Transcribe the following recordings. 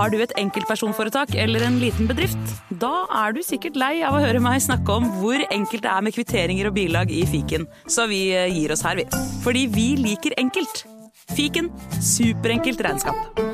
Har du et enkeltpersonforetak eller en liten bedrift? Da du sikkert lei av å høre meg snakke om hvor enkelt det med kvitteringer og bilag i fiken. Så vi gir oss her, vi. Fordi vi liker enkelt. Fiken, superenkelt regnskap.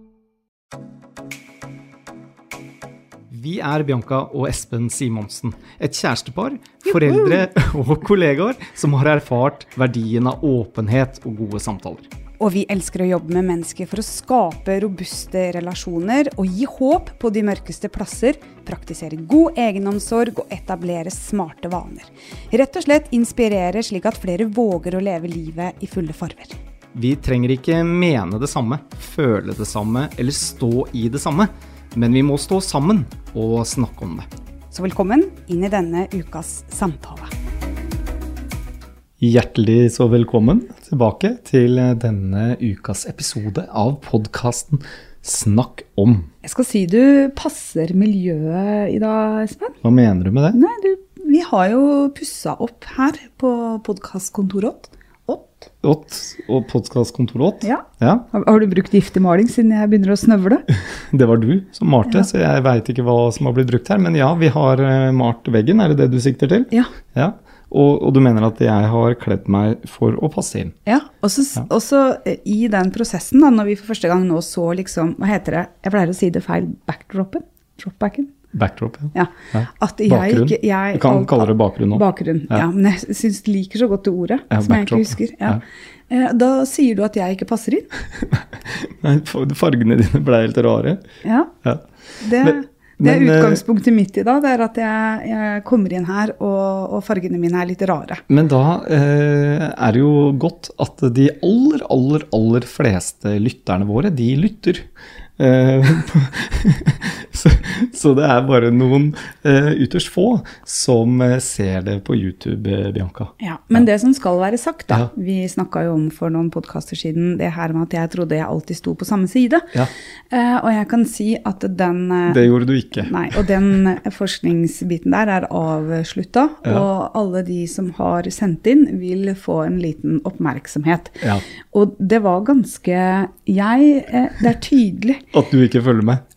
Vi Bianca og Espen Simonsen, et kjærestepar, foreldre og kollegaer som har erfart verdien av åpenhet og gode samtaler. Og vi elsker å jobbe med mennesker for å skape robuste relasjoner og gi håp på de mørkeste plasser, praktisere god egenomsorg og etablere smarte vaner. Rett og slett inspirere slik at flere våger å leve livet i fulle farver. Vi trenger ikke mene det samme, føle det samme eller stå i det samme, men vi må stå sammen og snakke om det. Så velkommen inn i denne ukas samtale. Hjertelig så velkommen tilbake til denne ukas episode av podcasten Snakk om. Jeg skal si du passer miljøet i dag, Espen. Hva mener du med det? Nei, vi har jo pusset opp her på podcastkontoret. Og podcastkontoret 8? Ja. Ja. Har du brukt giftig maling siden jeg begynner å snøvle? Det var du som malte, så jeg vet ikke hva som har blitt brukt her. Men ja, vi har malt veggen, det det du sikter til? Ja. Ja. Og du mener at jeg har kledd meg for å passe inn? Ja, også i den prosessen da, når vi for første gang nå så liksom, hva heter det? Jeg pleier å si det feil, backdropen? Dropbacken? Backdrop, ja. At bakgrunn. Du kan kalle det bakgrunn nå. Bakgrunn, ja. Men jeg synes det liker så godt det ordet, som backdrop. jeg ikke husker. Ja. Da sier du at jeg ikke passer inn? Nei, fargene dine ble helt rare. Ja, det utgangspunktet mitt i dag, det at jeg kommer inn her, og fargene mine litt rare. Men da det jo godt at de aller fleste lytterne våre, de lytter. Så det bare noen ytterst få som ser det på YouTube, Bianca. Ja, men det som skal være sagt da, vi snakket jo om for noen podcaster siden, det her med at jeg trodde jeg alltid sto på samme side. Ja. Og jeg kan si at det gjorde du ikke. Nei, og den forskningsbiten der avsluttet, og alle de som har sendt inn vil få en liten oppmerksomhet. Ja. Og det var ganske, det tydelig at du ikke følger med?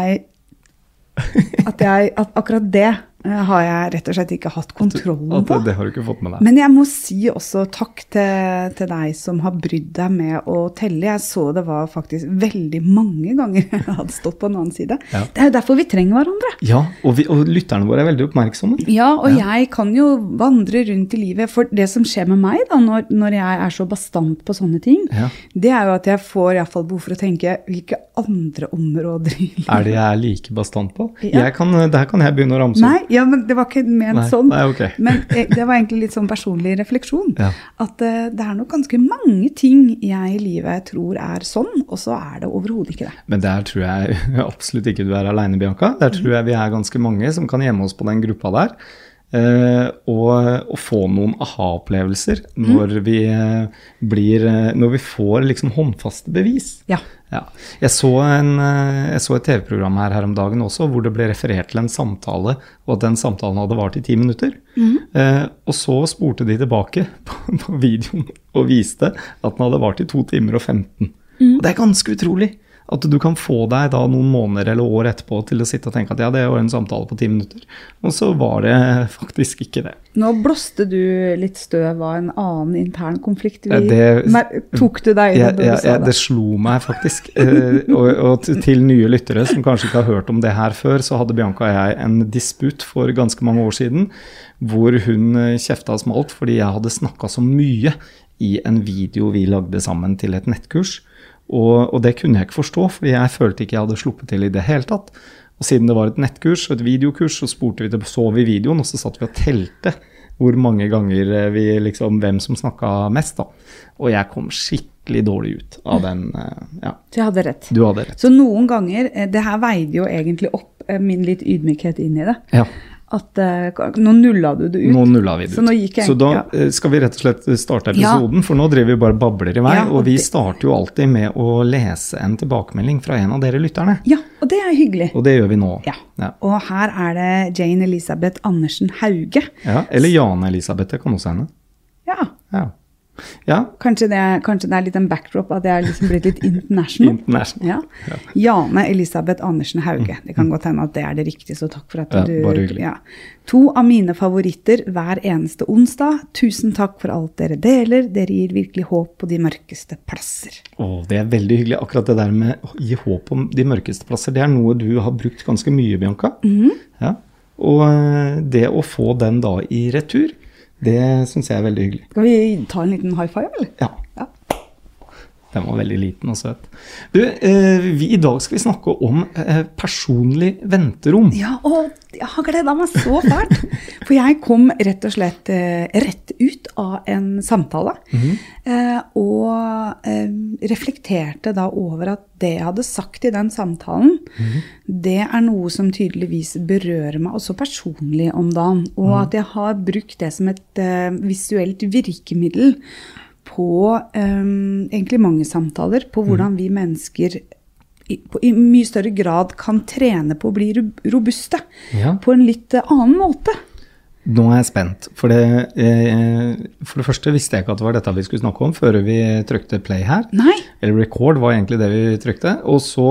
At akkurat det har jeg rett og slett ikke hatt kontrollen på. Det har du ikke fått med deg. Men jeg må si også takk til deg som har brydd deg med å telle. Jeg så det var faktisk veldig mange ganger jeg hadde stått på en annen side. Ja. Det jo derfor vi trenger hverandre. Ja, og lytterne våre veldig oppmerksomme. Ja, og jeg kan jo vandre rundt i livet. For det som skjer med meg da, når jeg så bastant på sånne ting, det jo at jeg får i hvert fall behov for å tenke hvilke andre områder i livet. Det jeg like bastant på? Ja. Det her kan jeg begynne å ramse opp. Nei, ja, men det var ikke ment sånn. Nei, okay. Men det var egentlig litt sånn personlig refleksjon. Ja. At det nok ganske mange ting jeg i livet tror sånn, og så det overhodet ikke det. Men der tror jeg absolutt ikke du alene, Bianca. Der tror jeg vi ganske mange som kan gjemme oss på den gruppa der. Og få noen aha-opplevelser når vi får liksom håndfaste bevis. Ja. Ja. Jeg så et TV-program her om dagen også, hvor det ble referert til en samtale, og at den samtalen hadde vart i 10 minutter. Og så spurte de tilbake på videoen og viste at den hadde vart i 2 timer og 15. Og det ganske utrolig. At du kan få deg da noen måneder eller år etterpå til å sitte og tenke at det var en samtale på 10 minutter. Og så var det faktisk ikke det. Nå blåste du litt støv av en annen intern konflikt. Tok du deg i det? Det slo meg faktisk. Og til nye lyttere som kanskje ikke har hørt om det her før, så hadde Bianca og jeg en disput for ganske mange år siden, hvor hun kjeftet smalt fordi jeg hadde snakket så mye i en video vi lagde sammen til et nettkurs. Og det kunne jeg ikke forstå, fordi jeg følte ikke jeg hadde sluppet til i det hele tatt. Og siden det var et nettkurs og et videokurs, så så vi videoen, og så satt vi og telte hvor mange ganger hvem som snakket mest da. Og jeg kom skikkelig dårlig ut av den, Så jeg hadde rett. Du hadde rett. Så noen ganger, det her veide jo egentlig opp min litt ydmykhet inn i det. Ja. At nå nullet du det ut. Nå nullet vi det ut. Så da skal vi rett og slett starte episoden, for nå driver vi bare babler i vei, og vi starter jo alltid med å lese en tilbakemelding fra en av dere lytterne. Ja, og det hyggelig. Og det gjør vi nå. Ja. Og her det Jane Elisabeth Andersen Hauge. Ja, eller Jane Elisabeth, det kan også hende. Ja. Ja. Kanskje det er litt en backdrop at det er liksom blitt litt international. International. Ja. Jane Elisabeth Andersen Hauge. Det kan godt hende at det er det riktige, så takk for at du... bare hyggelig. Ja. 2 av mine favoritter hver eneste onsdag. Tusen takk for alt dere deler. Dere gir virkelig håp på de mørkeste plasser. Det er veldig hyggelig. Akkurat det der med å gi håp om de mørkeste plasser, det er noe du har brukt ganske mye, Bianca. Ja. Og det å få den da i retur, det synes jeg er veldig hyggelig. Skal vi ta en liten high five, eller? Ja. Den var veldig liten og søt. Du, i dag skal vi snakke om personlig venterom. Ja, og jeg har gledet meg så fælt. For jeg kom rett og slett rett ut av en samtale, og reflekterte da over at det jeg hadde sagt i den samtalen, det er noe som tydeligvis berører meg også personlig om dagen, og at jeg har brukt det som et visuelt virkemiddel på egentlig mange samtaler, på hvordan vi mennesker i mye større grad kan trene på å bli robuste på en litt annen måte. Nå er jeg spent, for det første visste jeg ikke at det var dette vi skulle snakke om før vi trykte play her. Nei. Eller record var egentlig det vi trykte. Og så,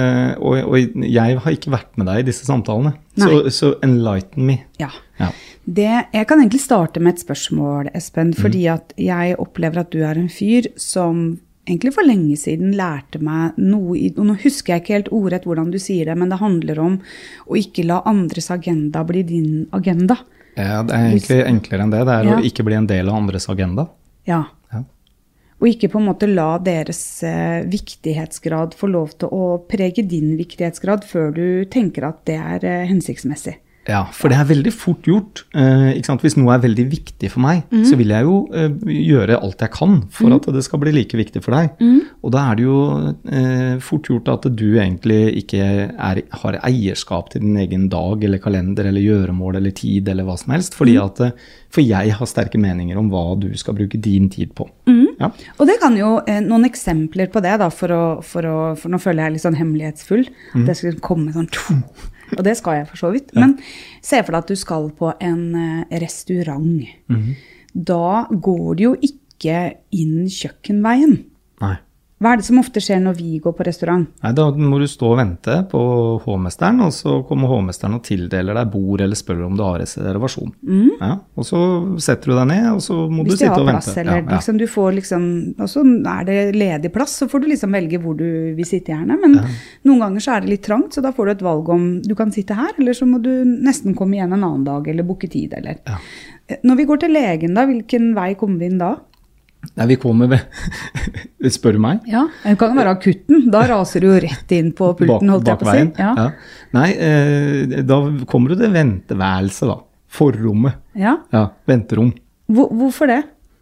og jeg har ikke vært med deg i disse samtalene. Så enlighten me. Ja. Jeg kan egentlig starte med et spørsmål, Espen, fordi at jeg opplever at du er en fyr som egentlig for lenge siden lærte meg noe, og nå husker jeg ikke helt ordrett hvordan du sier det, men det handler om å ikke la andres agenda bli din agenda. Ja, det er egentlig enklere enn det. Det er å ikke bli en del av andres agenda. Ja. Og ikke på en måte la deres viktighetsgrad få lov til å prege din viktighetsgrad før du tenker at det er hensiktsmessig. Ja, for det er veldig fort gjort. Ikke sant? Hvis noe er veldig viktig for meg, så vil jeg jo gjøre alt jeg kan for at det skal bli like viktig for deg. Og da er det jo fort gjort at du egentlig ikke har eierskap til din egen dag eller kalender eller gjøremål eller tid eller hva som helst, for jeg har sterke meninger om hva du skal bruke din tid på. Ja. Og det kan jo, noen eksempler på det da, for nå føler jeg litt sånn hemmelighetsfull, det skal komme sånn og det skal jeg for så vidt. Men se for deg at du skal på en restaurant. Da går det jo ikke inn kjøkkenveien. Nei. Hva er det som ofte skjer når vi går på restaurant? Nei, da må du stå og vente på hovmesteren, og så kommer hovmesteren og tildeler deg bord eller spør om du har reservasjon. Ja, og så setter du deg ned, og så må du sitte og vente. Hvis du har plass, eller liksom, du får liksom, og så er det ledig plass, så får du liksom velge hvor du vil sitte gjerne. Men noen ganger så er det litt trangt, så da får du et valg om du kan sitte her, eller så må du nesten komme igjen en annen dag, eller booke tid, eller. Når vi går til legen da, hvilken vei kommer vi inn da? Nei, vi kommer ved spør du meg? Ja, det kan være akutten. Da raser du jo rett inn på pulten, holdt jeg på å si. Ja. Nei, da kommer du til venteværelset da. Forrommet. Ja, venterom. Hvorfor det?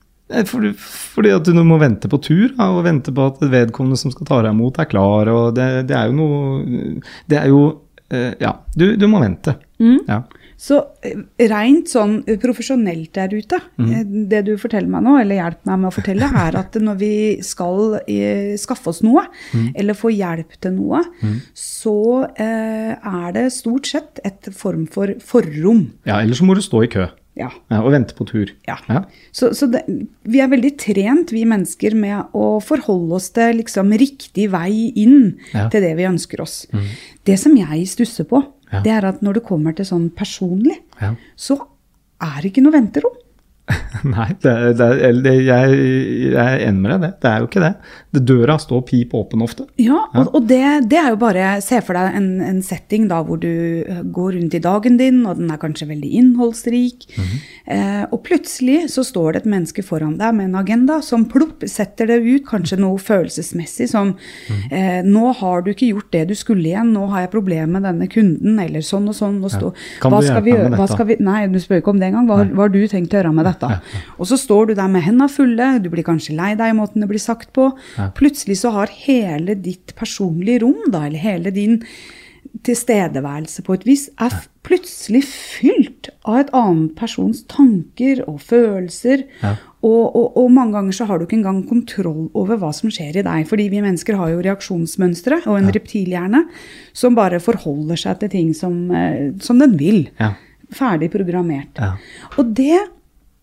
Fordi at du må vente på tur, og vente på at vedkommende som skal ta deg imot er klar, og det er jo noe, det er jo, du må vente. Ja. Så rent sånn profesjonelt der ute, det du forteller meg nå, eller hjelper meg med å fortelle, er at når vi skal skaffe oss noe, eller få hjelp til noe, så er det stort sett et form for forrom. Ja, eller så må du stå i kø. Ja, og vente på tur. Ja. Så vi er veldig trent, vi mennesker, med å forholde oss til liksom riktig vei inn til det vi ønsker oss. Det som jeg stusser på, det er at når det kommer til sånn personlig, så er det ikke noe venterom. Nei, jeg er enig med deg. Det er jo ikke det. Døra står pip åpen ofte. Ja, og det er jo bare, se for deg en setting da, hvor du går rundt i dagen din, og den er kanskje veldig innholdsrik. Og plutselig så står det et menneske foran deg med en agenda som plopp setter det ut, kanskje noe følelsesmessig som nå har du ikke gjort det du skulle igjen, nå har jeg problemer med denne kunden, eller sånn og sånn. Kan du hjelpe meg med dette? Nei, du spør ikke om det engang. Hva har du tenkt å gjøre med dette? Og så står du der med hendene fulle, du blir kanskje lei deg i måten det blir sagt på. Plutselig så har hele ditt personlige rom da, eller hele din tilstedeværelse på et vis, er plutselig fylt av et annet persons tanker og følelser, og mange ganger så har du ikke engang kontroll over hva som skjer i deg, fordi vi mennesker har jo reaksjonsmønstre og en reptilhjerne som bare forholder seg til ting som den vil. Ferdig programmert. Og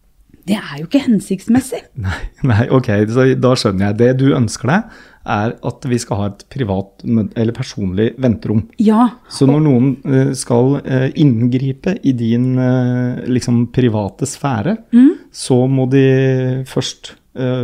Det jo ikke hensiktsmessig. Nei, ok, så da skjønner jeg. Det du ønsker deg at vi skal ha et privat eller personlig venterom. Ja. Så når noen skal inngripe i din liksom private sfære, så må de først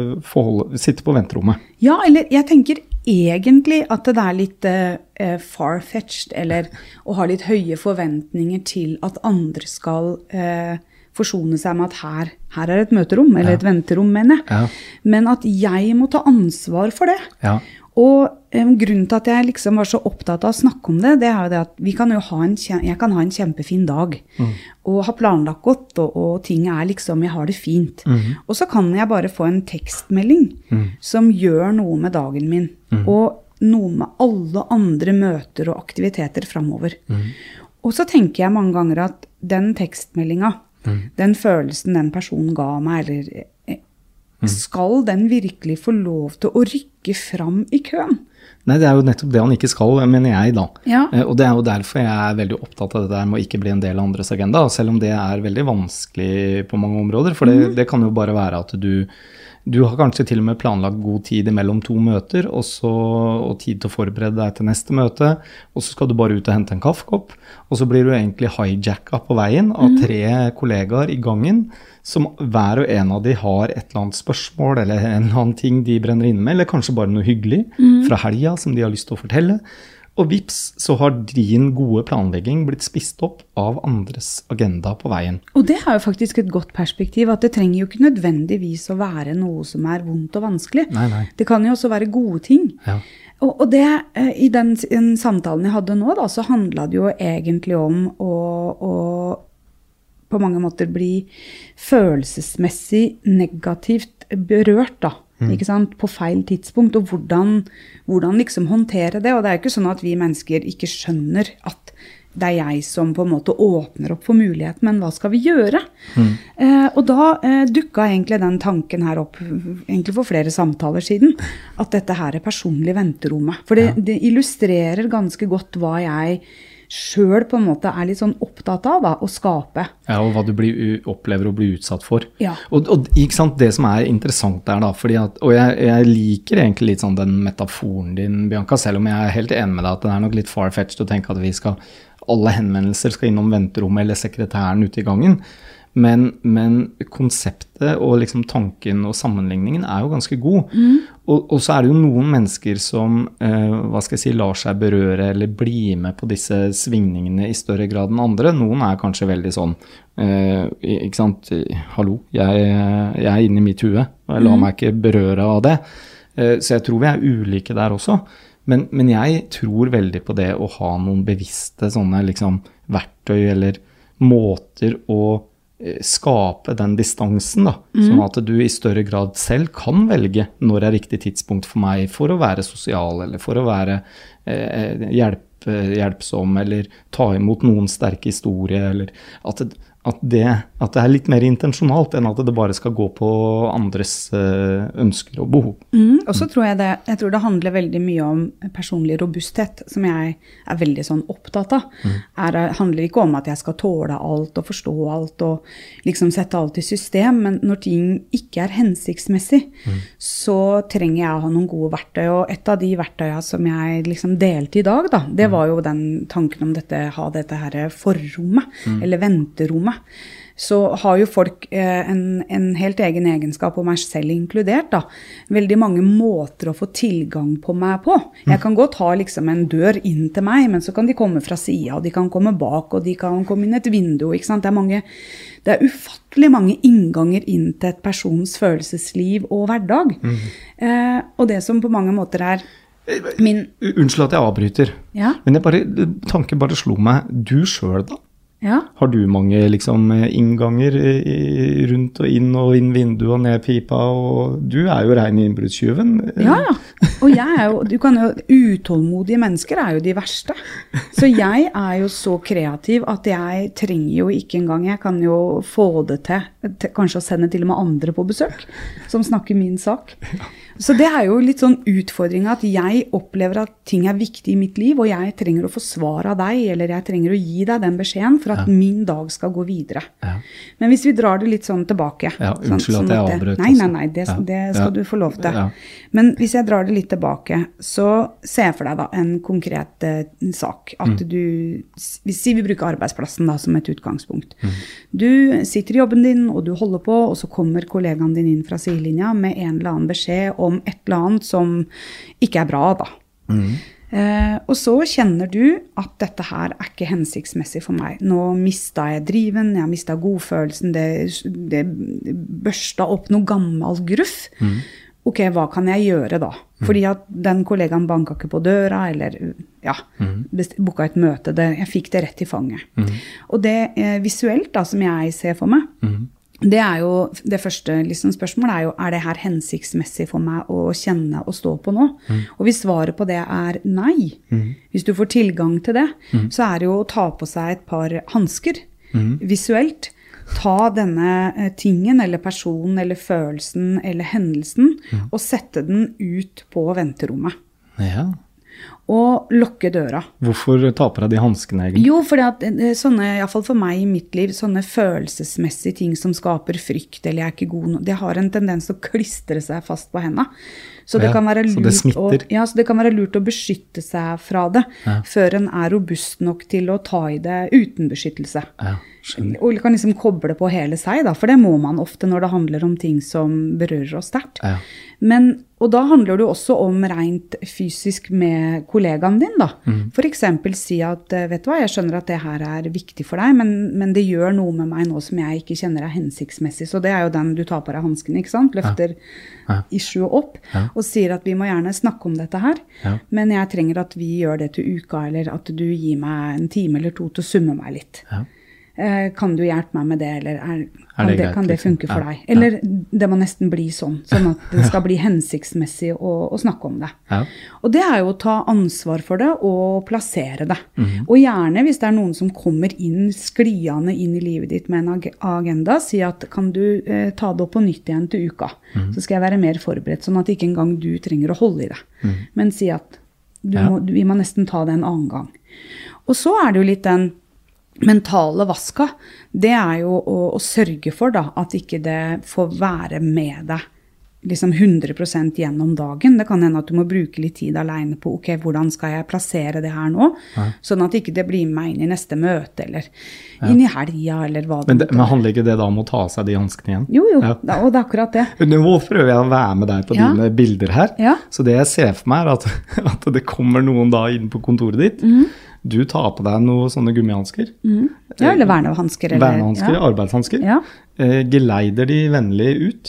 sitte på venterommet. Ja, eller jeg tenker egentlig at det litt far-fetched, eller å ha litt høye forventninger til at andre skal forsone seg med at her et møterom, eller et venterom, mener jeg. Ja. Men at jeg må ta ansvar for det. Ja. Og grunnen til at jeg liksom var så opptatt av å snakke om det, det jo det at jeg kan ha en kjempefin dag, og ha planlagt godt, og ting liksom, jeg har det fint. Og så kan jeg bare få en tekstmelding som gjør noe med dagen min, og noe med alle andre møter og aktiviteter fremover. Og så tenker jeg mange ganger at den tekstmeldingen, den følelsen den personen ga meg, eller skal den virkelig få lov til å rykke fram i køen? Nei, det jo nettopp det han ikke skal, mener jeg da. Ja. Og det jo derfor jeg veldig opptatt av det der med å ikke bli en del av andres agenda, selv om det veldig vanskelig på mange områder, for det kan jo bare være at du har kanskje til og med planlagt god tid mellom 2 møter, og tid til å forberede deg til neste møte, og så skal du bare ut og hente en kaffekopp, og så blir du egentlig hijacket på veien av 3 kollegaer i gangen, som hver og en av de har et eller annet spørsmål, eller en eller annen ting de brenner inne med, eller kanskje bare noe hyggelig fra helga som de har lyst til å fortelle. Og vips, så har din gode planlegging blitt spist opp av andres agenda på veien. Og det jo faktisk et godt perspektiv, at det trenger jo ikke nødvendigvis å være noe som vondt og vanskelig. Nei. Det kan jo også være gode ting. Ja. Og det, i den samtalen jeg hadde nå, da, så handlet det jo egentlig om å på mange måter bli følelsesmessig negativt berørt da. Ikke sant? På feil tidspunkt, og hvordan liksom håndtere det. Og det jo ikke sånn at vi mennesker ikke skjønner at det jeg som på en måte åpner opp for muligheten, men hva skal vi gjøre? Og da dukket egentlig den tanken her opp, egentlig for flere samtaler siden, at dette her personlig venterommet. For det illustrerer ganske godt hva jeg selv på en måte litt sånn opptatt av da, å skape. Ja, og hva du opplever å bli utsatt for. Ja. Og ikke sant, det som interessant der da, og jeg liker egentlig litt sånn den metaforen din, Bianca, selv om jeg helt enig med deg at det nok litt far-fetched å tenke at alle henvendelser skal innom venterommet eller sekretæren ute i gangen. Men konseptet og liksom tanken og sammenligningen jo ganske god. Og så det jo noen mennesker som lar seg berøre eller bli med på disse svingningene i større grad enn andre. Noen kanskje veldig sånn, ikke sant, hallo, jeg inne i mitt hue, og jeg lar meg ikke berøre av det. Så jeg tror vi ulike der også. Men jeg tror veldig på det å ha noen bevisste sånne liksom verktøy eller måter å skape den distansen da, sånn at du i større grad selv kan velge når riktig tidspunkt for meg for å være sosial, eller for å være hjelpsom, eller ta imot noen sterke historier, eller at det litt mer intensjonalt enn at det bare skal gå på andres ønsker og behov. Og så tror jeg tror det handler veldig mye om personlig robusthet, som jeg veldig sånn opptatt av. Det handler ikke om at jeg skal tåle alt og forstå alt og liksom sette alt i system, men når ting ikke hensiktsmessig, så trenger jeg å ha noen gode verktøy, og et av de verktøyene som jeg liksom delte i dag da, det var jo den tanken om ha dette her forrommet, eller venterommet. Så har jo folk en helt egen egenskap, og meg selv inkludert da, veldig mange måter å få tilgang på meg på. Jeg kan godt ha liksom en dør inn til meg, men så kan de komme fra siden, og de kan komme bak, og de kan komme inn et vindu, ikke sant? Det ufattelig mange innganger inn til et persons følelsesliv og hverdag. Og det som på mange måter Unnskyld at jeg avbryter, men tanken bare slo meg, du selv da? Ja. Har du mange liksom innganger rundt og inn vinduet og ned pipa, og du jo ren innbruddstyven. Ja, og utålmodige mennesker jo de verste. Så jeg jo så kreativ at jeg trenger jo ikke engang, jeg kan jo få det til kanskje å sende til og med andre på besøk, som snakker min sak. Så det jo litt sånn utfordring at jeg opplever at ting viktig i mitt liv, og jeg trenger å få svar av deg, eller jeg trenger å gi deg den beskjeden for at min dag skal gå videre. Ja. Men hvis vi drar det litt sånn tilbake. Ja, unnskyld at jeg avbrøt. Nei, det skal du få lov til. Ja. Men hvis jeg drar det litt tilbake, så se for deg da en konkret sak. At hvis vi bruker arbeidsplassen da som et utgangspunkt. Du sitter i jobben din, og du holder på, og så kommer kollegaen din inn fra sidelinja med en eller annen beskjed om et eller annet som ikke bra da. Og så kjenner du at dette her ikke hensiktsmessig for meg. Nå mistet jeg driven, jeg mistet godfølelsen, det børstet opp noe gammel gruff. Ok, hva kan jeg gjøre da? Fordi at den kollegaen banket ikke på døra, eller boka et møte, jeg fikk det rett i fanget. Og det visuelt da, som jeg ser for meg, det jo, det første liksom, spørsmålet jo, det her hensiktsmessig for meg å kjenne og stå på nå? Og hvis svaret på det nei, hvis du får tilgang til det, så det jo å ta på seg et par handsker, visuelt, ta denne tingen, eller personen, eller følelsen, eller hendelsen, og sette den ut på venterommet. Ja. Og lukke døra. Hvorfor ta på deg de handskene egentlig? Jo, fordi at sånne, i hvert fall for meg i mitt liv, sånne følelsesmessige ting som skaper frykt, eller jeg ikke god nok, det har en tendens til å klistre seg fast på hendene. Så det kan være lurt, så det smitter. Så det kan være lurt å beskytte seg fra det, før en robust nok til å ta i det uten beskyttelse. Ja. Og kan liksom koble på hele seg da, for det må man ofte når det handler om ting som berører oss sterkt. Ja. Og da handler det også om rent fysisk med kollegaen din da. For eksempel si at, vet du hva, jeg skjønner at det her viktig for deg, men det gjør noe med meg nå som jeg ikke kjenner hensiktsmessig. Så det jo den du tar på deg hansken, ikke sant? Løfter issue opp og sier at vi må gjerne snakke om dette her, men jeg trenger at vi gjør det til uka, eller at du gir meg en time eller to til å summe meg litt. Kan du hjelpe meg med det, eller kan det funke for deg? Eller det må nesten bli sånn at det skal bli hensiktsmessig å snakke om det. Og det jo å ta ansvar for det og plassere det. Og gjerne hvis det noen som kommer skliende inn i livet ditt med en agenda, si at kan du ta det opp på nytt igjen til uka, så skal jeg være mer forberedt, sånn at ikke engang du trenger å holde i det. Men si at vi må nesten ta det en annen gang. Og så det jo litt den mentale vaska, det jo å sørge for da, at ikke det får være med deg liksom 100% gjennom dagen. Det kan hende at du må bruke litt tid alene på, ok, hvordan skal jeg plassere det her nå? Sånn at ikke det blir med meg inn i neste møte, eller inn i helga, eller hva det Men handler ikke det da om å ta seg de handskene igjen? Jo, og det akkurat det. Nå prøver jeg å være med deg på dine bilder her, så det jeg ser for meg at det kommer noen da inn på kontoret ditt, du tar på deg noen sånne gummihandsker. Ja, eller vernehandsker. Vernehandsker, arbeidshandsker. Geleider de vennlig ut,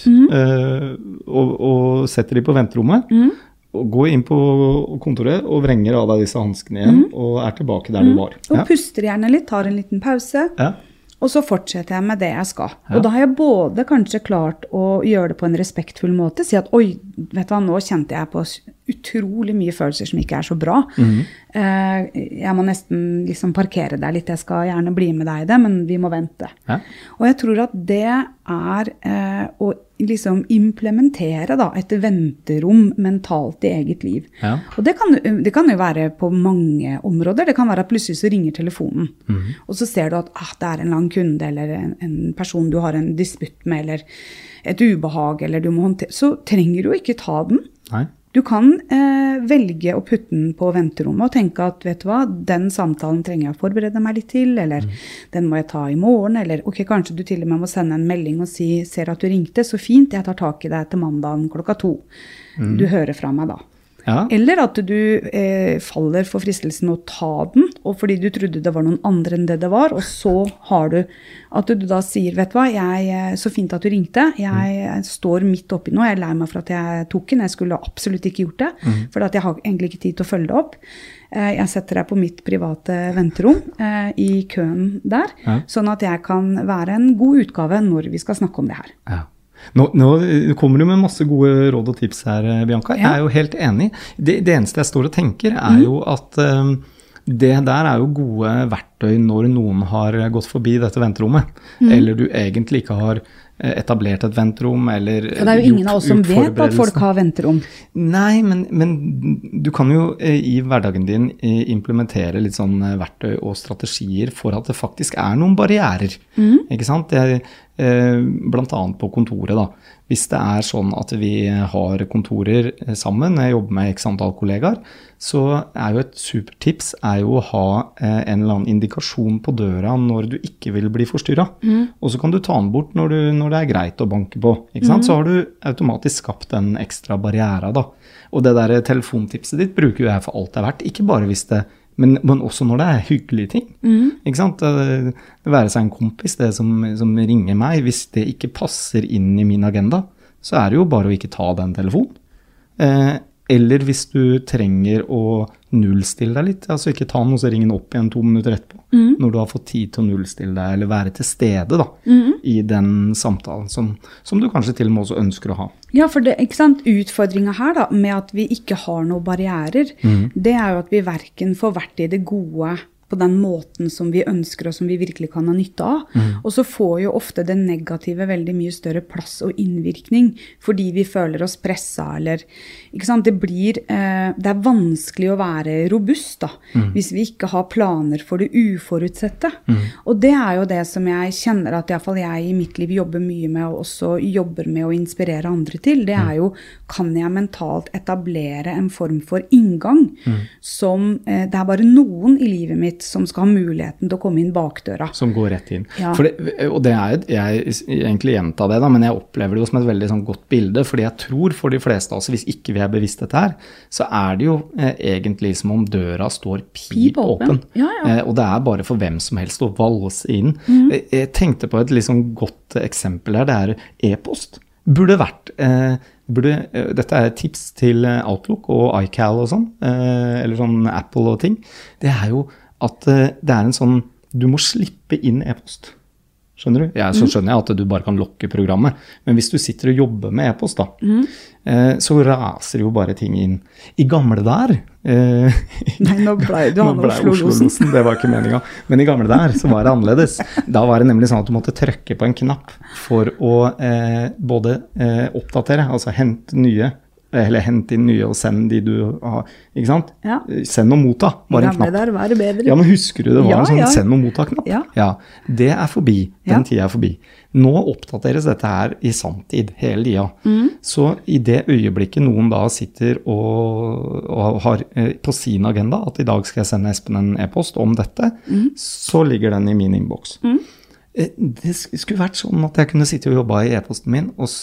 og setter de på venterommet, og går inn på kontoret og vrenger av deg disse handskene igjen, og tilbake der du var. Og puster gjerne litt, tar en liten pause, og så fortsetter jeg med det jeg skal. Og da har jeg både kanskje klart å gjøre det på en respektfull måte, si at, oi, vet du hva, nå kjente jeg på utrolig mye følelser som ikke så bra. Jeg må nesten liksom parkere deg litt, jeg skal gjerne bli med deg i det, men vi må vente. Og jeg tror at det å liksom implementere da, et venterom mentalt i eget liv. Og det kan jo være på mange områder. Det kan være at plutselig så ringer telefonen, og så ser du at det en lang kunde, eller en person du har en disputt med, eller et ubehag, eller du må håndtere, så trenger du ikke ta den. Nei. Du kan velge å putte den på venterommet og tenke at, vet du hva, den samtalen trenger jeg å forberede meg litt til, eller den må jeg ta i morgen, eller ok, kanskje du til og med må sende en melding og si, ser at du ringte, så fint, jeg tar tak i deg til mandagen 2:00. Du hører fra meg da. Eller at du faller for fristelsen å ta den, og fordi du trodde det var noen andre enn det var, og så har du at du da sier, vet du hva, så fint at du ringte, jeg står midt oppi nå, jeg lei meg for at jeg tok den, jeg skulle absolutt ikke gjort det, for at jeg har egentlig ikke tid til å følge det opp. Jeg setter deg på mitt private venterom i køen der, sånn at jeg kan være en god utgave når vi skal snakke om det her. Nå kommer du med masse gode råd og tips her, Bianca. Jeg jo helt enig. Det eneste jeg står og tenker jo at det der jo gode verktøy verktøy når noen har gått forbi dette venterommet, eller du egentlig ikke har etablert et venterom, eller det er jo ingen av oss som vet at folk har venterom. Nei, men du kan jo i hverdagen din implementere litt sånn verktøy og strategier for at det faktisk er noen barrierer, ikke sant? Blant annet på kontoret da. Hvis det er sånn at vi har kontorer sammen, jeg jobber med x antall kollegaer, så er jo et supertips å ha en eller annen indikasjon på døra når du ikke vil bli forstyrret. Og så kan du ta den bort når det er greit å banke på, ikke sant? Så har du automatisk skapt en ekstra barriere da. Og det der telefontipset ditt bruker jeg for alt det er verdt, ikke bare hvis det men også når det er hyggelige ting, ikke sant? Det være seg en kompis, det som ringer meg, hvis det ikke passer inn i min agenda, så er det jo bare å ikke ta den telefonen. Eller hvis du trenger å nullstille deg litt, altså ikke ta den og så ringe den opp igjen 2 minutter etterpå, når du har fått tid til å nullstille deg, eller være til stede da, i den samtalen som du kanskje til og med også ønsker å ha. Ja, for det, ikke sant, utfordringen her da, med at vi ikke har noen barrierer, det er jo at vi hverken får vært i det gode på den måten som vi ønsker og som vi virkelig kan ha nytte av. Og så får jo ofte det negative veldig mye større plass og innvirkning, fordi vi føler oss presset, eller, ikke sant, det er vanskelig å være robust da, hvis vi ikke har planer for det uforutsette. Og det er jo det som jeg kjenner at i hvert fall jeg i mitt liv jobber mye med, og også jobber med å inspirere andre til, det er jo, kan jeg mentalt etablere en form for inngang, som det er bare noen i livet mitt som skal ha muligheten til å komme inn bakdøra. Som går rett inn. Ja. Og det jeg egentlig gjentar det da, men jeg opplever det jo som et veldig sånn godt bilde, fordi jeg tror for de fleste av oss, hvis ikke vi er bevisst dette her, så er det jo egentlig som om døra står pip åpen. Ja. Og det er bare for hvem som helst å valse inn. Jeg tenkte på et liksom godt eksempel her, det er e-post. Burde vært... dette er et tips til Outlook og iCal og sånn, eller sånn Apple og ting. Det er jo at det er en sånn, du må slippe inn e-post. Skjønner du? Så skjønner jeg at du bare kan lokke programmet, men hvis du sitter og jobber med e-post da, så raser jo bare ting inn. I gamle der... Nei, nå ble du han Oslo-losen. Det var ikke meningen. Men i gamle der så var det annerledes. Da var det nemlig sånn at du måtte trykke på en knapp for å både oppdatere, altså hente nye, eller hente inn nye og send de du har, ikke sant? Ja. Send og motta, bare en knapp. Der var det bedre. Ja, men husker du det var en sånn send og motta-knapp? Ja, det er forbi, den tiden er forbi. Nå oppdateres dette her i samtid, hele tiden. Så i det øyeblikket noen da sitter og har på sin agenda, at i dag skal jeg sende Espen en e-post om dette, så ligger den i min inbox. Det skulle vært sånn at jeg kunne sitte og jobbe i e-posten min, og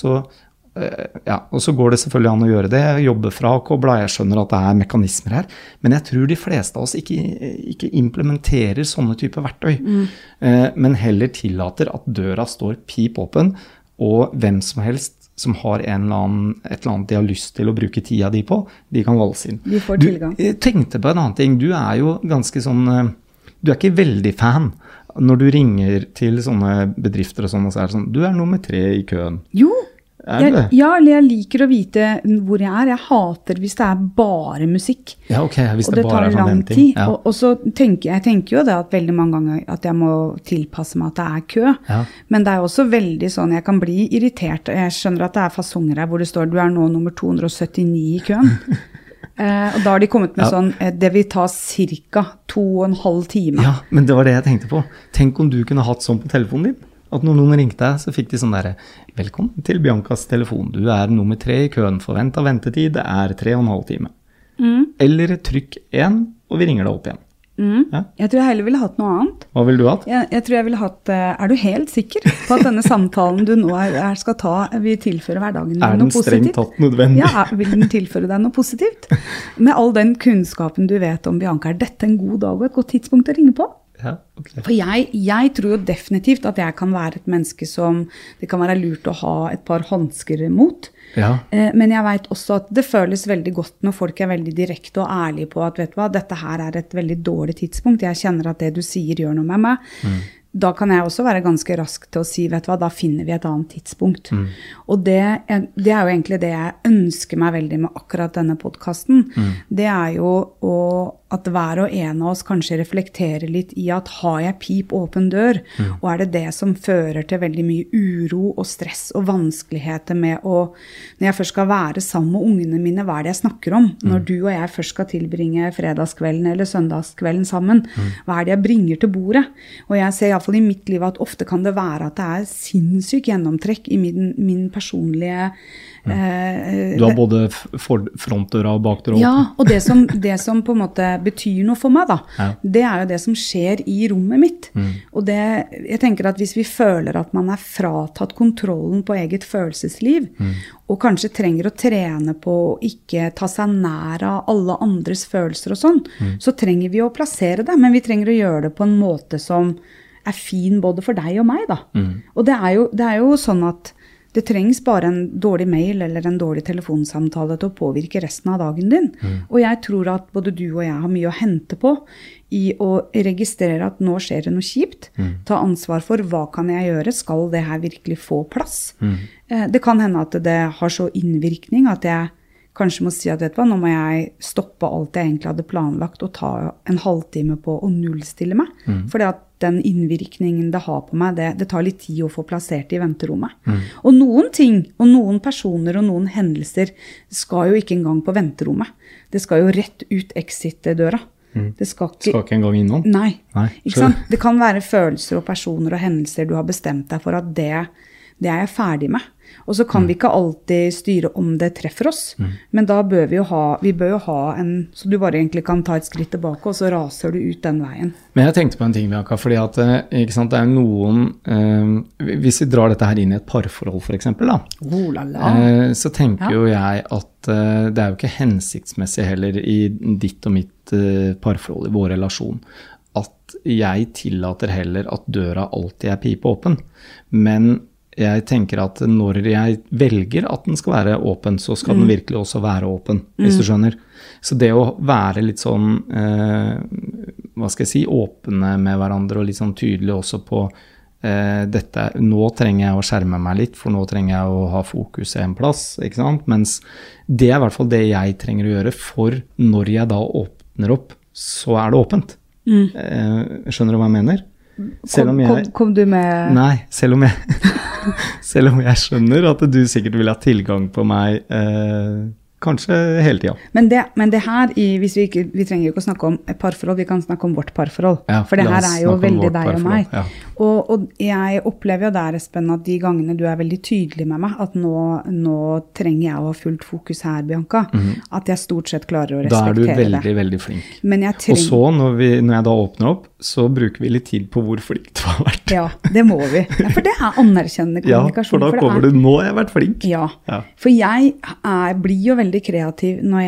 så går det selvfølgelig an å gjøre det, jobbe fra og kobla, jeg skjønner at det er mekanismer her, men jeg tror de fleste av oss ikke implementerer sånne typer verktøy, men heller tillater at døra står pip åpen, og hvem som helst som har et eller annet de har lyst til å bruke tida di på, de kan valse inn. De får tilgang. Du tenkte på en annen ting, du er jo ganske sånn, du er ikke veldig fan når du ringer til sånne bedrifter og sånn, og så er det sånn, du er nummer 3 i køen. Jo! Jeg liker å vite hvor jeg er. Jeg hater hvis det er bare musikk. Ja, ok, hvis og det tar bare er lang forventing. tid. Ja. Og så tenker jeg jo det at veldig mange ganger at jeg må tilpasse meg at det er kø. Ja. Men det er også veldig sånn, jeg kan bli irritert. Jeg skjønner at det er fasonger her hvor det står, du er nå nummer 279 i køen. Og da har de kommet med sånn, det vil ta cirka 2,5 timer. Ja, men det var det jeg tenkte på. Tenk om du kunne hatt sånn på telefonen din. At når noen ringte deg, så fikk de sånn der, velkommen til Biancas telefon, du er nummer 3 i køen, forventet ventetid, det er 3,5 timer. Eller trykk 1, og vi ringer deg opp igjen. Ja? Jeg tror jeg heller ville hatt noe annet. Hva ville du hatt? Jeg tror jeg ville hatt, er du helt sikker på at denne samtalen du nå skal ta, vil tilføre hverdagen din noe positivt? Er den strengt tatt nødvendig? Ja, vil den tilføre deg noe positivt? Med all den kunnskapen du vet om Bianca, er dette en god dag og et godt tidspunkt å ringe på? Ja, okay. For jeg tror jo definitivt at jeg kan være et menneske som det kan være lurt å ha et par håndsker mot. Ja. Men jeg vet også at det føles veldig godt når folk er veldig direkte og ærlige på at vet du hva, dette her er et veldig dårlig tidspunkt. Jeg kjenner at det du sier gjør noe med meg. Da kan jeg også være ganske rask til å si, vet du hva, da finner vi et annet tidspunkt. Og det er jo egentlig det jeg ønsker meg veldig med akkurat denne podcasten. Det er jo å at hver og en av oss kanskje reflekterer litt i at har jeg pip åpen dør, og det det som fører til veldig mye uro og stress og vanskeligheter med å, når jeg først skal være sammen med ungene mine, hva det jeg snakker om? Når du og jeg først skal tilbringe fredagskvelden eller søndagskvelden sammen, hva det jeg bringer til bordet? Og jeg ser i hvert fall i mitt liv at ofte kan det være at det sinnssykt gjennomtrekk i min personlige Du har både frontdøra og bakdøra. Ja, og det som på en måte betyr noe for meg da, det jo det som skjer i rommet mitt. Og jeg tenker at hvis vi føler at man fratatt kontrollen på eget følelsesliv, og kanskje trenger å trene på å ikke ta seg nær av alle andres følelser og sånn, så trenger vi å plassere det, men vi trenger å gjøre det på en måte som fin både for deg og meg da. Og det jo sånn at det trengs bare en dårlig mail eller en dårlig telefonsamtale til å påvirke resten av dagen din. Og jeg tror at både du og jeg har mye å hente på i å registrere at nå skjer det noe kjipt. Ta ansvar for hva kan jeg gjøre? Skal det her virkelig få plass? Det kan hende at det har så innvirkning at jeg kanskje må si at vet du hva, nå må jeg stoppe alt jeg egentlig hadde planlagt og ta en halvtime på å nullstille meg. Fordi at den innvirkningen det har på meg, det tar litt tid å få plassert i venterommet. Og noen ting, og noen personer og noen hendelser skal jo ikke engang på venterommet. Det skal jo rett ut exit-døra. Det skal ikke engang innom? Nei. Ikke sant? Det kan være følelser og personer og hendelser du har bestemt deg for at det jeg ferdig med. Og så kan vi ikke alltid styre om det treffer oss, men da bør vi bør jo ha så du bare egentlig kan ta et skritt tilbake, og så raser du ut den veien. Men jeg tenkte på en ting, Bianca, fordi at ikke sant, det noen, hvis vi drar dette her inn i et parforhold for eksempel da, så tenker jo jeg at det jo ikke hensiktsmessig heller i ditt og mitt parforhold, i vår relasjon, at jeg tillater heller at døra alltid pipe åpen, men jeg tenker at når jeg velger at den skal være åpen, så skal den virkelig også være åpen, hvis du skjønner. Så det å være litt sånn, hva skal jeg si, åpne med hverandre og litt sånn tydelig også på dette, nå trenger jeg å skjerme meg litt, for nå trenger jeg å ha fokus en plass, ikke sant? Mens det i hvert fall det jeg trenger å gjøre, for når jeg da åpner opp, så det åpent. Skjønner du hva jeg mener? Kom du med... Nei, selv om jeg skjønner at du sikkert vil ha tilgang på meg kanskje hele tiden. Men det her, vi trenger jo ikke å snakke om et parforhold, vi kan snakke om vårt parforhold. Ja, for det her jo veldig deg og meg. Ja. Og jeg opplever jo der, Espen, at de gangene du veldig tydelig med meg, at nå trenger jeg å ha fullt fokus her, Bianca, at jeg stort sett klarer å respektere det. Da du veldig, veldig flink. Og så når jeg da åpner opp, så bruker vi litt tid på hvor flink du har vært. Ja, det må vi. Ja, for det anerkjennende kommunikasjon. Ja, for da kommer du, nå har jeg vært flink. Ja, for jeg blir jo veldig kreativ når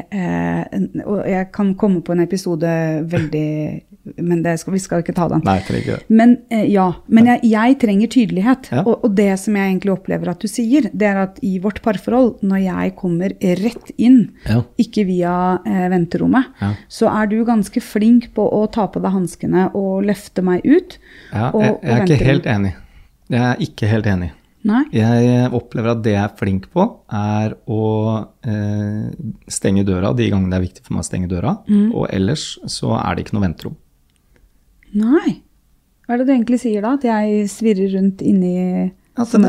og jeg kan komme på en episode men vi skal ikke ta den. Nei, jeg trenger ikke det. Men jeg trenger tydelighet, og det som jeg egentlig opplever at du sier, det at i vårt parforhold, når jeg kommer rett inn, ikke via venterommet, så du ganske flink på å ta på deg handskene og løfte meg ut. Ja, jeg ikke helt enig. Jeg ikke helt enig. Nei. Jeg opplever at det jeg flink på å stenge døra de gangene det viktig for meg å stenge døra, og ellers så det ikke noe venterom. Nei. Hva det du egentlig sier da? At jeg svirrer rundt inni... Altså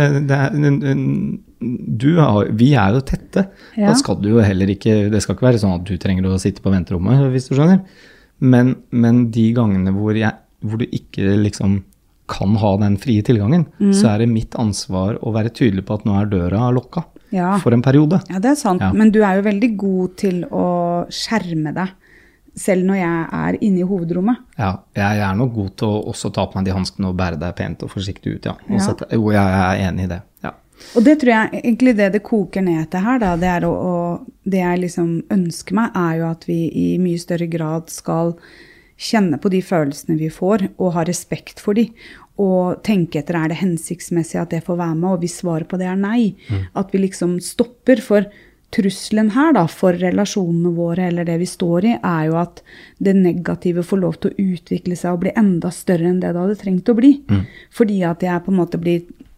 vi jo tette. Da skal du jo heller ikke, det skal ikke være sånn at du trenger å sitte på venterommet, hvis du skjønner. Men de gangene hvor du ikke liksom kan ha den frie tilgangen, så det mitt ansvar å være tydelig på at nå døra lukket for en periode. Ja, det sant, men du jo veldig god til å skjerme deg, selv når jeg inne i hovedrommet. Ja, jeg nok god til å også ta på meg de handskene og bære deg pent og forsiktig ut, Jo, jeg enig i det, Og det tror jeg egentlig det koker ned til her, da, det jeg liksom ønsker meg, jo at vi i mye større grad skal kjenne på de følelsene vi får, og ha respekt for de, og tenke etter, det hensiktsmessig at det får være med, og hvis svaret på det nei, at vi liksom stopper, for trusselen her da, for relasjonene våre, eller det vi står i, jo at det negative får lov til å utvikle seg og bli enda større enn det hadde trengt å bli. Fordi at jeg på en måte blir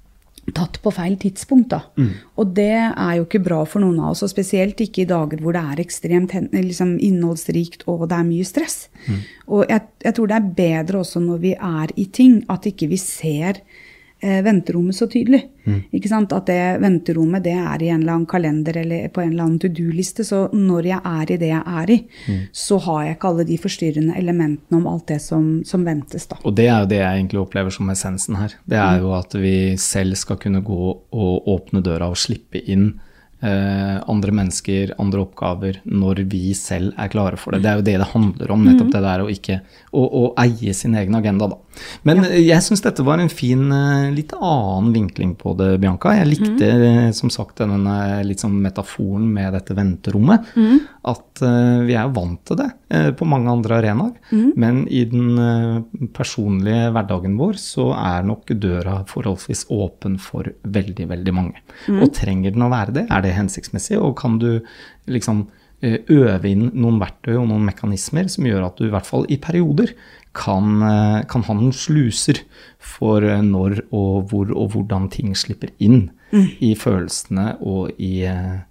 tatt på feil tidspunkt da. Og det jo ikke bra for noen av oss, og spesielt ikke i dager hvor det ekstremt liksom, innholdsrikt og det mye stress. Og jeg tror det bedre også når vi i ting, at ikke vi ser venterommet så tydelig. Ikke sant? At det venterommet, det i en eller annen kalender eller på en eller annen to-do-liste, så når jeg i det jeg i, så har jeg ikke alle de forstyrrende elementene om alt det som ventes da. Og det jo det jeg egentlig opplever som essensen her. Det jo at vi selv skal kunne gå og åpne døra og slippe inn andre mennesker, andre oppgaver, når vi selv klare for det. Det jo det handler om, nettopp det der, å eie sin egen agenda da. Men jeg synes dette var en fin, litt annen vinkling på det, Bianca. Jeg likte, som sagt, denne litt sånn metaforen med dette venterommet, at vi jo vant til det på mange andre arenaer, men i den personlige hverdagen vår, så nok døra forholdsvis åpen for veldig, veldig mange. Og trenger den å være det? Det hensiktsmessig, og kan du liksom øve inn noen verktøy og noen mekanismer som gjør at du i hvert fall i perioder kan ha noen sluser for når og hvor og hvordan ting slipper inn i følelsene og i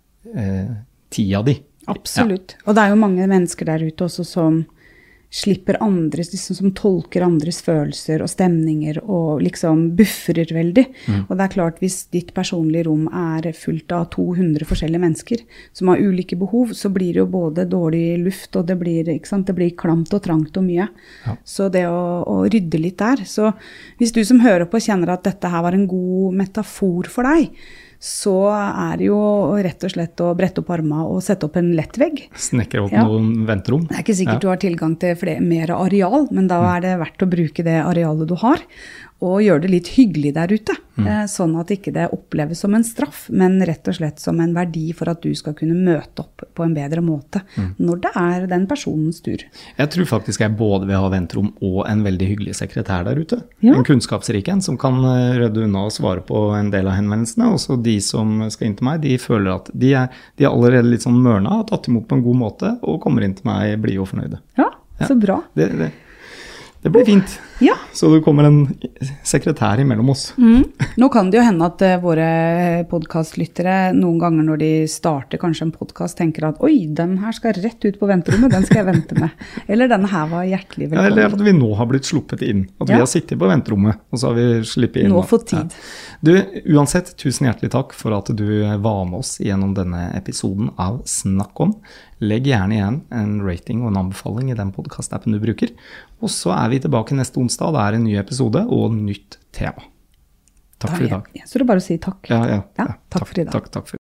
tida di. Absolutt. Ja. Og det jo mange mennesker der ute også som slipper andres, liksom, som tolker andres følelser og stemninger og liksom buffrer veldig. Og det klart, hvis ditt personlige rom fullt av 200 forskjellige mennesker som har ulike behov, så blir det jo både dårlig luft, og det blir, ikke sant, det blir klamt og trangt og mye. Ja. Så det å rydde litt der. Så hvis du som hører på kjenner at dette her var en god metafor for deg, så det jo rett og slett å brette opp armene og sette opp en lettvegg. Snekre opp noen venterom. Det ikke sikkert du har tilgang til mer areal, men da det verdt å bruke det arealet du har, og gjøre det litt hyggelig der ute, sånn at ikke det oppleves som en straff, men rett og slett som en verdi for at du skal kunne møte opp på en bedre måte, når det den personens tur. Jeg tror faktisk jeg både vil ha venterom og en veldig hyggelig sekretær der ute. Ja. En kunnskapsrik en som kan rydde unna og svare på en del av henvendelsene, og så de som skal inn til meg, de føler at de allerede litt sånn mørna, har tatt imot på en god måte, og kommer inn til meg blide og fornøyde. Ja, så bra. Det blir fint. Ja. Så det kommer en sekretær imellom oss. Nå kan det jo hende at våre podcastlyttere noen ganger når de starter kanskje en podcast tenker at oi, den her skal rett ut på venterommet, den skal jeg vente med. Eller denne her var hjertelig velkommen. Eller at vi nå har blitt sluppet inn, at vi har sittet på venterommet, og så har vi slippet inn. Nå fått tid. Ja. Du, uansett, tusen hjertelig takk for at du var med oss gjennom denne episoden av Snakk om. Legg gjerne igjen en rating og en anbefaling i den podcast-appen du bruker. Og så vi tilbake neste onsdag, det en ny episode og nytt tema. Takk for i dag. Så det bare å si takk. Ja, takk for i dag. Takk for